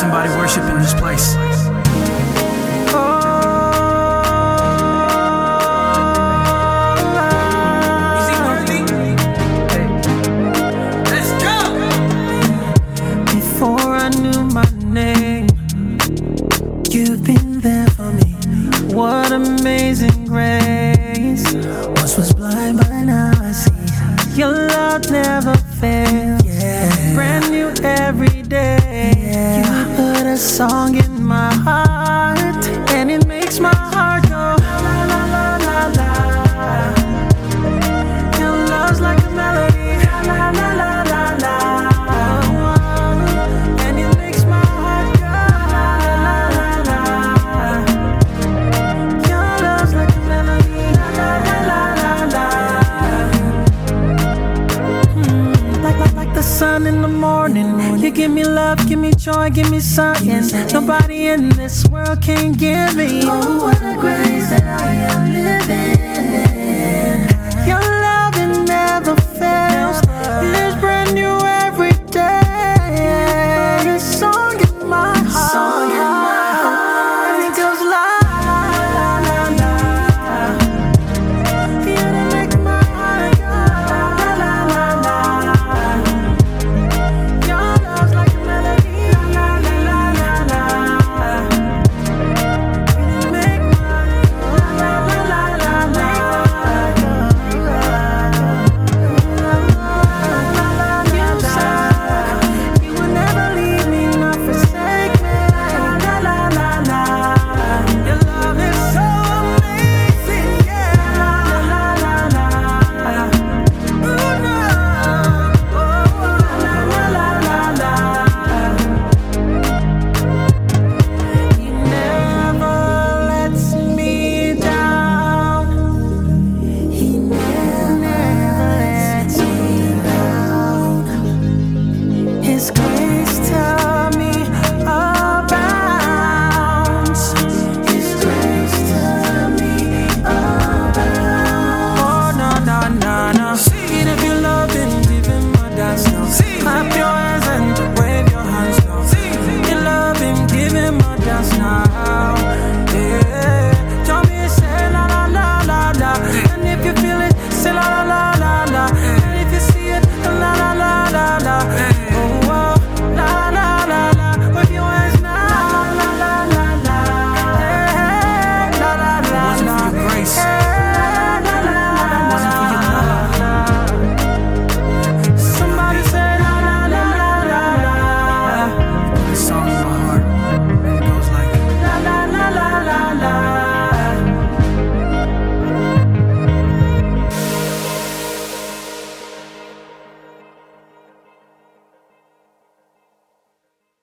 somebody worship in this place. What amazing grace. Once was blind, but now I see. Your love never fails. Yeah. Brand new every day. Yeah. You put a song in my heart, and it makes my heart go la la la la la. Your love's like a melody. La la la la la. And it makes my heart go la la la la. Like the sun in the morning, you give me love, give me joy, give me something nobody in this world can give me. Oh, what a grace that I am.